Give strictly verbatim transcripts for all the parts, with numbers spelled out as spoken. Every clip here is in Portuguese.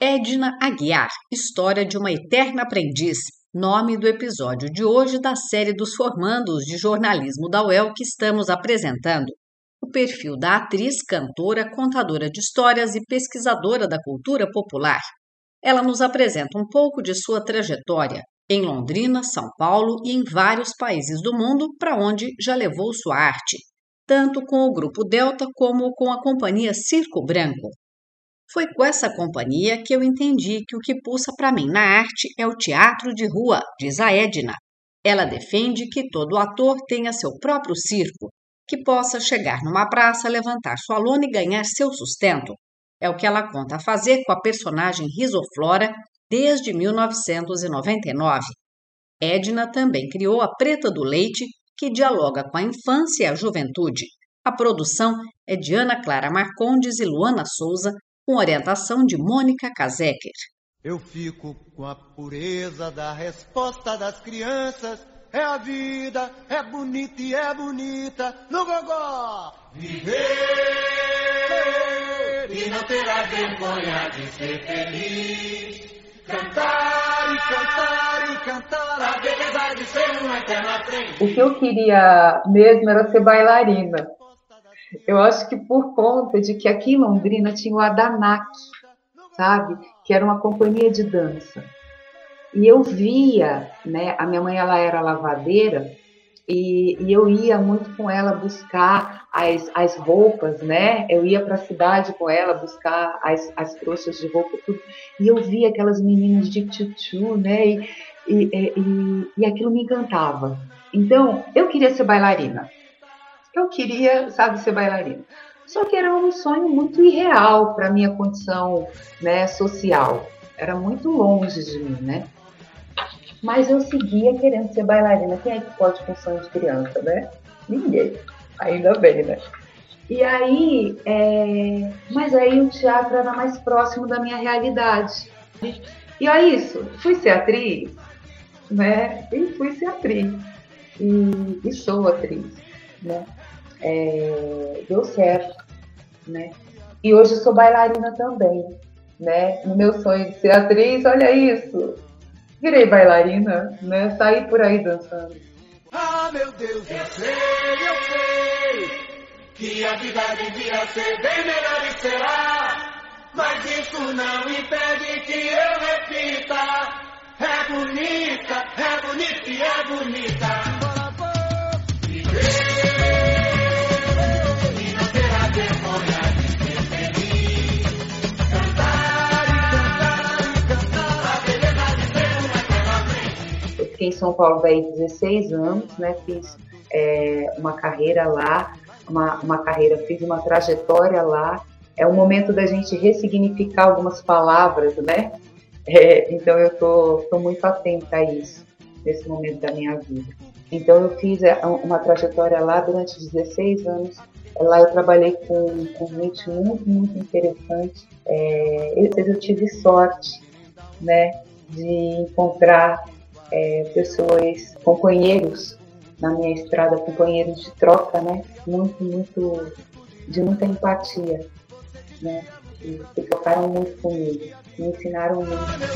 Edna Aguiar, História de uma Eterna Aprendiz, nome do episódio de hoje da série dos formandos de jornalismo da U E L que estamos apresentando. O perfil da atriz, cantora, contadora de histórias e pesquisadora da cultura popular. Ela nos apresenta um pouco de sua trajetória em Londrina, São Paulo e em vários países do mundo para onde já levou sua arte, tanto com o Grupo Delta como com a companhia Circo Branco. Foi com essa companhia que eu entendi que o que pulsa para mim na arte é o teatro de rua, diz a Edna. Ela defende que todo ator tenha seu próprio circo, que possa chegar numa praça, levantar sua lona e ganhar seu sustento. É o que ela conta fazer com a personagem Risoflora desde mil novecentos e noventa e nove. Edna também criou a Preta do Leite, que dialoga com a infância e a juventude. A produção é de Ana Clara Marcondes e Luana Souza, com orientação de Mônica Kazeker. Eu fico com a pureza da resposta das crianças. É a vida, é bonita e é bonita no gogó. Viver e não terá vergonha de ser feliz. Cantar e cantar e cantar a beleza de ser uma eterna frente. O que eu queria mesmo era ser bailarina. Eu acho que por conta de que aqui em Londrina tinha o Adanac, sabe? Que era uma companhia de dança. E eu via, né? A minha mãe ela era lavadeira e, e eu ia muito com ela buscar as, as roupas, né? Eu ia para a cidade com ela buscar as, as trouxas de roupa, tudo. E eu via aquelas meninas de tchutchu, né? E, e, e, e aquilo me encantava. Então, eu queria ser bailarina. Eu queria, sabe, ser bailarina. Só que era um sonho muito irreal para a minha condição, né, social. Era muito longe de mim, né? Mas eu seguia querendo ser bailarina. Quem é que pode com sonho de criança, né? Ninguém. Ainda bem, né? E aí, é... mas aí o teatro era mais próximo da minha realidade. E é isso. Fui ser atriz, né? E fui ser atriz. E, e sou atriz, né? É, deu certo, né? E hoje eu sou bailarina também, né? No meu sonho de ser atriz, olha isso, virei bailarina, né? Saí por aí dançando. Ah, meu Deus, eu sei, eu sei que a vida devia ser bem melhor e será, mas isso não impede que eu repita. É bonita, é bonita e é bonita. Fiquei em São Paulo daí dezesseis anos, né? Fiz é, uma carreira lá, uma, uma carreira, fiz uma trajetória lá. É o momento da gente ressignificar algumas palavras, né? É, então eu tô, tô muito atenta a isso, nesse momento da minha vida. Então eu fiz uma trajetória lá durante dezesseis anos. Lá eu trabalhei com, com gente muito, muito interessante. É, eu, eu tive sorte, né, de encontrar é, pessoas, companheiros na minha estrada, companheiros de troca, né, muito, muito, de muita empatia, né, e que tocaram muito comigo, me ensinaram muito.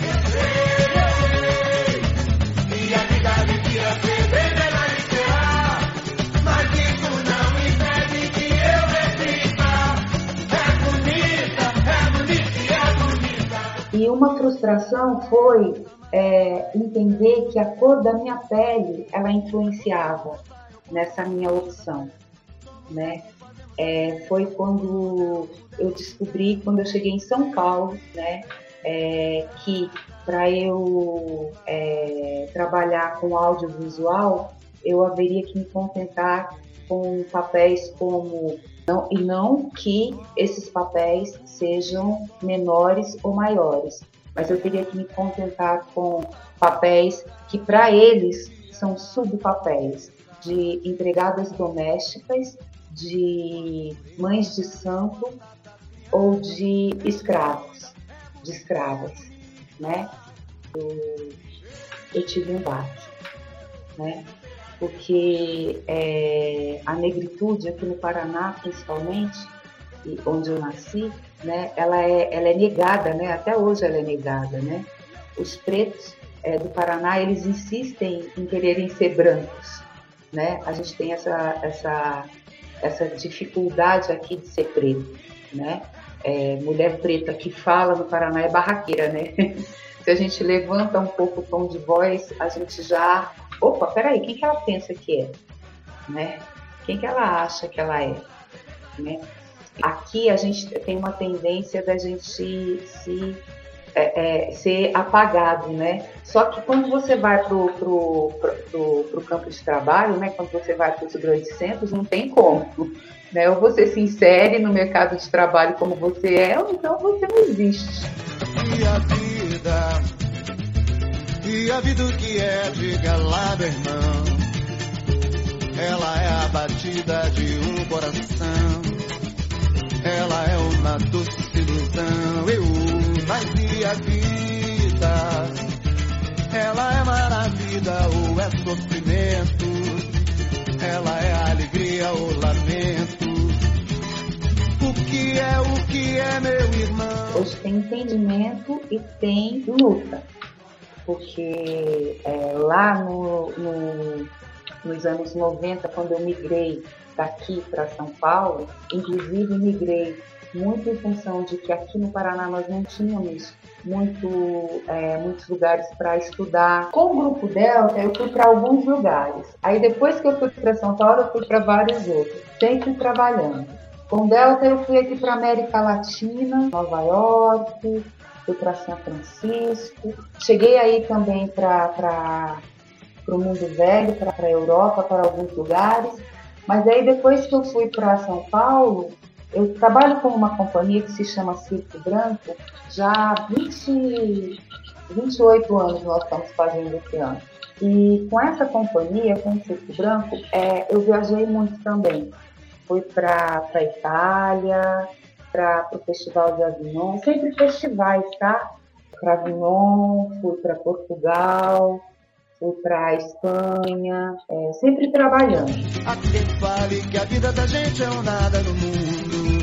E uma frustração foi é, entender que a cor da minha pele, ela influenciava nessa minha opção, né? É, foi quando eu descobri, quando eu cheguei em São Paulo, né, é, que para eu é, trabalhar com audiovisual, eu haveria que me contentar com papéis como... Não, e não que esses papéis sejam menores ou maiores, mas eu teria que me contentar com papéis que para eles são subpapéis, de empregadas domésticas, de mães de santo ou de escravos, de escravas, né? Eu, eu tive um baque, né? Porque é, a negritude aqui no Paraná, principalmente, onde eu nasci, né, ela, é, ela é negada, né, até hoje ela é negada, né. Os pretos é, do Paraná, eles insistem em quererem ser brancos, né, a gente tem essa, essa, essa dificuldade aqui de ser preto, né, é, mulher preta que fala no Paraná é barraqueira, né, se a gente levanta um pouco o tom de voz, a gente já, opa, peraí, quem que ela pensa que é, né, quem que ela acha que ela é, né? Aqui a gente tem uma tendência da gente se é, é, ser apagado, né? Só que quando você vai para o pro, pro, pro, pro campo de trabalho, né? Quando você vai para os grandes centros, não tem como, né? Ou você se insere no mercado de trabalho como você é, ou então você não existe. E a vida, e a vida que é, diga lá, meu irmão, ela é a batida de um coração. Ela é uma doce ilusão, eu, mas e a vida? Ela é maravilha ou é sofrimento? Ela é alegria ou lamento? O que é, o que é, meu irmão? Hoje tem entendimento e tem luta, porque é, lá no, no, nos anos noventa, quando eu migrei daqui para São Paulo, inclusive migrei muito em função de que aqui no Paraná nós não tínhamos muito, é, muitos lugares para estudar. Com o Grupo Delta eu fui para alguns lugares, aí depois que eu fui para São Paulo eu fui para vários outros, sempre trabalhando. Com o Delta eu fui aqui para América Latina, Nova York, fui para São Francisco, cheguei aí também para o mundo velho, para a Europa, para alguns lugares. Mas aí depois que eu fui para São Paulo, eu trabalho com uma companhia que se chama Circo Branco, já há vinte, vinte e oito anos nós estamos fazendo esse ano. E com essa companhia, com o Circo Branco, é, eu viajei muito também. Fui para a Itália, para o Festival de Avignon, sempre festivais, tá? Para Avignon, fui para Portugal, fui para a Espanha, é, sempre trabalhando. Há quem fale que a vida da gente é um nada no mundo,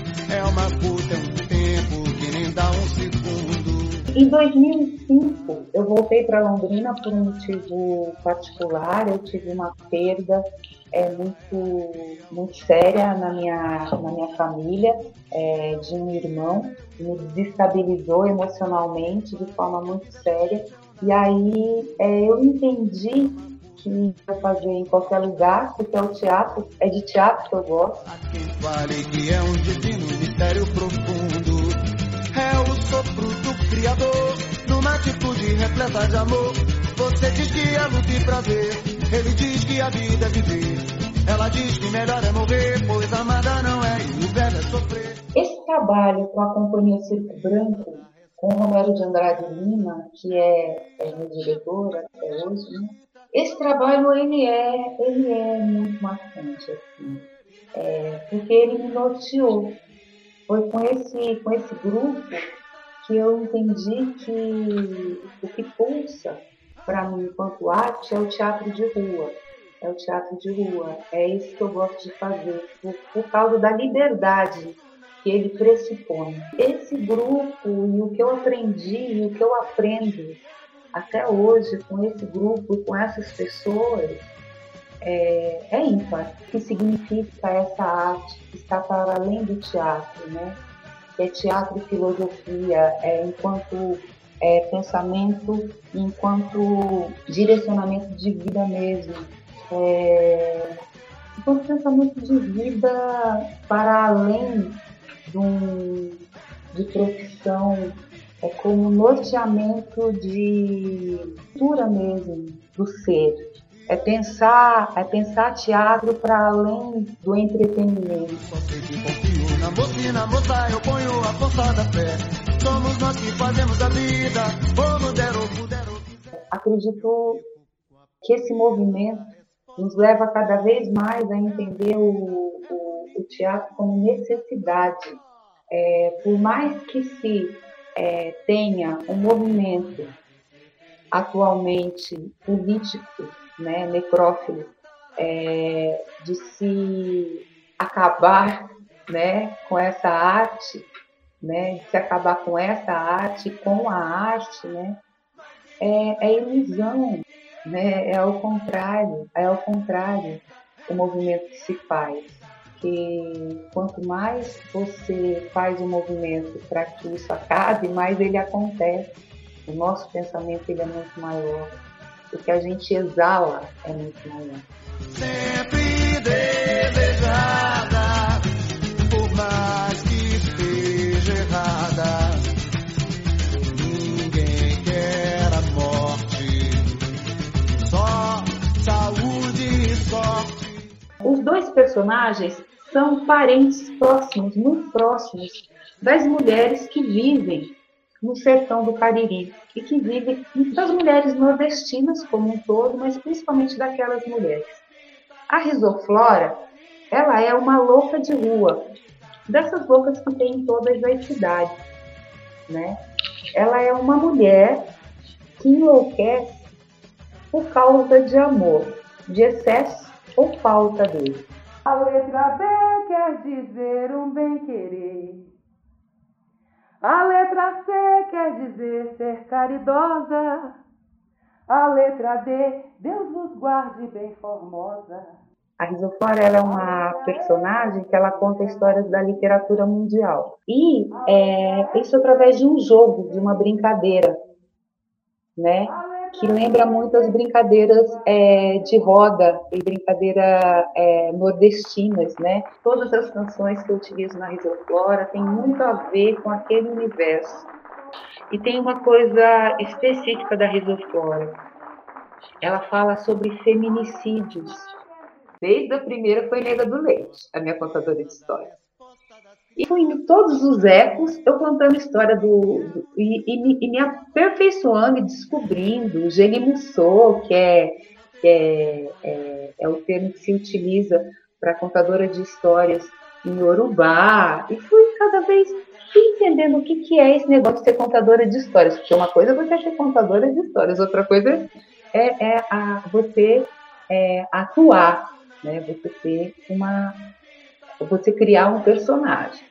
é uma puta, é um tempo que nem dá um segundo. Em dois mil e cinco, eu voltei para Londrina por um motivo particular, eu tive uma perda é, muito, muito séria na minha, na minha família, é, de um irmão, me desestabilizou emocionalmente de forma muito séria. E aí é, eu entendi que eu fazer em qualquer lugar, porque é o teatro, é de teatro que eu gosto. Há quem fale que é um divino mistério profundo, é o sopro do Criador, numa atitude repleta de amor. Você diz que é luta e prazer, ele diz que a vida é viver. Ela diz que melhor é morrer, pois amada não é e o velho é sofrer. Esse trabalho com a Companhia Circo Branco, com o Romero de Andrade Lima, que é, é meu diretor até hoje, né? Esse trabalho ele é, ele é muito marcante, assim, é, porque ele me norteou. Foi com esse, com esse grupo que eu entendi que o que pulsa para mim enquanto arte é o teatro de rua. É o teatro de rua. É isso que eu gosto de fazer, por, por causa da liberdade que ele pressupõe. Esse grupo e o que eu aprendi e o que eu aprendo até hoje com esse grupo e com essas pessoas é, é ímpar. O que significa essa arte que está para além do teatro, né? Que é teatro e filosofia, é, enquanto é, pensamento, enquanto direcionamento de vida mesmo. É, enquanto pensamento de vida para além de, um, de profissão, é como norteamento de cultura mesmo, do ser. É pensar, é pensar teatro para além do entretenimento. Só sei que confio na moça e na moça eu ponho a força da fé. Somos nós que fazemos a vida, como der ou puder ou quiser. Acredito que esse movimento nos leva cada vez mais a entender o, o, o teatro como necessidade. É, por mais que se é, tenha um movimento atualmente político, né, necrófilo, é, de se acabar né, com essa arte, né, se acabar com essa arte, com a arte, né, é, é ilusão, né, é ao contrário, é ao contrário o movimento que se faz. Que quanto mais você faz o movimento para que isso acabe, mais ele acontece. O nosso pensamento ele é muito maior. O que a gente exala é muito maior. Sempre desejada, por mais que esteja errada, ninguém quer a morte, só saúde e sorte. Os dois personagens são parentes próximos, muito próximos, das mulheres que vivem no sertão do Cariri e que vivem, das mulheres nordestinas como um todo, mas principalmente daquelas mulheres. A Risoflora, ela é uma louca de rua, dessas loucas que tem em todas as cidades, né? Ela é uma mulher que enlouquece por causa de amor, de excesso ou falta dele. A letra B quer dizer um bem-querer. A letra C quer dizer ser caridosa. A letra D, Deus vos guarde bem formosa. A Risoflora ela é uma personagem que ela conta histórias da literatura mundial. E é, isso através de um jogo, de uma brincadeira, né? Que lembra muito as brincadeiras é, de roda e brincadeira é, nordestinas, né? Todas as canções que eu utilizo na Risoflora têm muito a ver com aquele universo. E tem uma coisa específica da Risoflora. Ela fala sobre feminicídios. Desde a primeira foi Nega do Leite, a minha contadora de histórias. E fui em todos os ecos, eu contando história do... do e, e, e me aperfeiçoando e descobrindo o Gelimussô, que, é, que é, é, é o termo que se utiliza para contadora de histórias em Yorubá. E fui cada vez entendendo o que, que é esse negócio de ser contadora de histórias. Porque uma coisa é você ser contadora de histórias, outra coisa é, é a, você é, atuar, né? Você ter uma... você criar um personagem.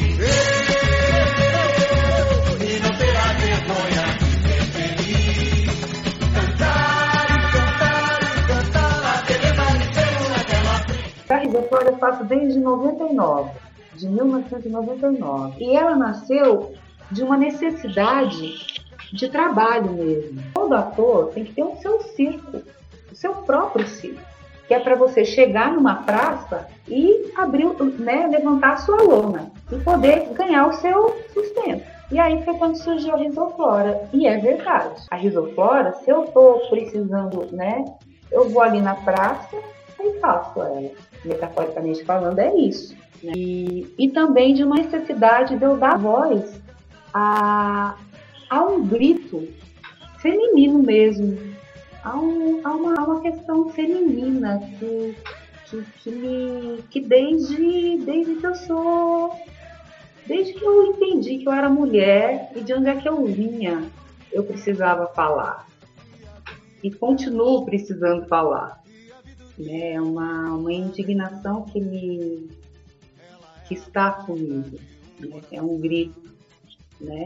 E não terá vergonha de ser feliz. Cantar e cantar e cantar, aquele manicelo naquela frente. A Risoflora eu faço desde noventa e nove, de mil novecentos e noventa e nove. E ela nasceu de uma necessidade de trabalho mesmo. Todo ator tem que ter o seu circo, o seu próprio circo. Que é para você chegar numa praça e abrir, né, levantar a sua lona e poder ganhar o seu sustento. E aí foi quando surgiu a Risoflora. E é verdade. A Risoflora, se eu estou precisando, né, eu vou ali na praça e faço ela. Metaforicamente falando, é isso. Né? E, e também de uma necessidade de eu dar voz a, a um grito feminino mesmo. Há, um, há, uma, há uma questão feminina que, que, que, me, que desde, desde que eu sou, desde que eu entendi que eu era mulher e de onde é que eu vinha, eu precisava falar. E continuo precisando falar. É uma, uma indignação que, me, que está comigo. Né? É um grito. Né?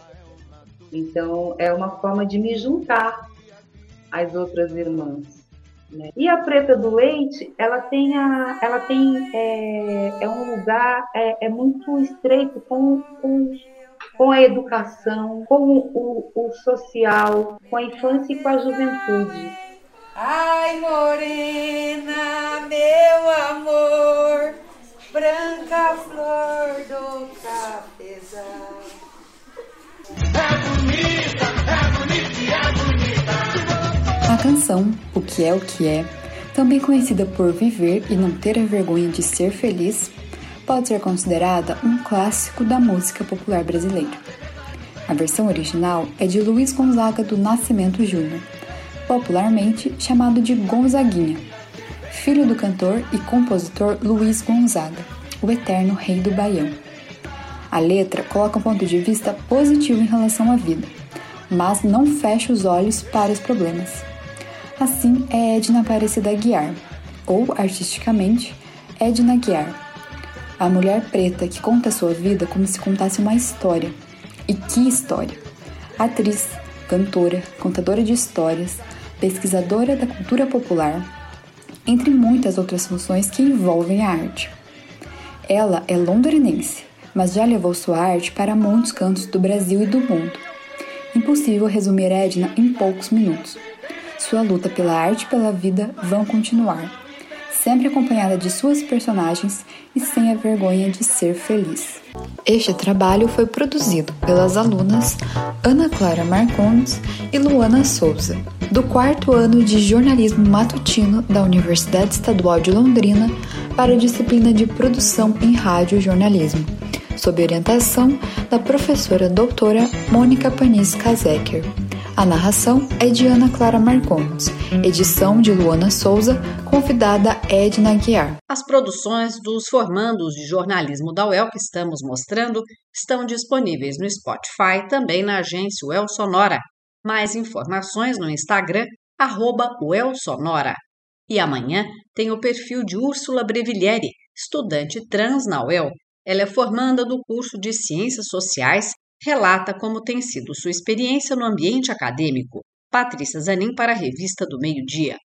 Então, é uma forma de me juntar as outras irmãs, né? E a Preta do Leite, ela tem, a, ela tem é, é um lugar é, é muito estreito com, com, com a educação, com o, o social, com a infância e com a juventude. Ai, morena, meu amor, branca flor do cafezal. É bonita, é bonita e é bonita. A canção O Que É O Que É, também conhecida por Viver e Não Ter a Vergonha de Ser Feliz, pode ser considerada um clássico da música popular brasileira. A versão original é de Luiz Gonzaga do Nascimento Júnior, popularmente chamado de Gonzaguinha, filho do cantor e compositor Luiz Gonzaga, o eterno rei do Baião. A letra coloca um ponto de vista positivo em relação à vida, mas não fecha os olhos para os problemas. Assim é Edna Aparecida Aguiar, ou, artisticamente, Edna Aguiar. a mulher preta que conta a sua vida como se contasse uma história. E que história! Atriz, cantora, contadora de histórias, pesquisadora da cultura popular, entre muitas outras funções que envolvem a arte. Ela é londrinense, mas já levou sua arte para muitos cantos do Brasil e do mundo. Impossível resumir Edna em poucos minutos. Sua luta pela arte e pela vida vão continuar, sempre acompanhada de suas personagens e sem a vergonha de ser feliz. Este trabalho foi produzido pelas alunas Ana Clara Marcondes e Luana Souza, do quarto ano de jornalismo matutino da Universidade Estadual de Londrina para a disciplina de produção em rádio e jornalismo, sob orientação da professora doutora Mônica Panis Kazeker. A narração é de Ana Clara Marcondes, edição de Luana Souza, convidada Edna Guiar. As produções dos formandos de jornalismo da U E L que estamos mostrando estão disponíveis no Spotify, também na agência U E L Sonora. Mais informações no Instagram, arroba U E L Sonora. E amanhã tem o perfil de Úrsula Brevilieri, estudante trans na U E L. Ela é formanda do curso de Ciências Sociais, relata como tem sido sua experiência no ambiente acadêmico. Patrícia Zanin para a Revista do Meio Dia.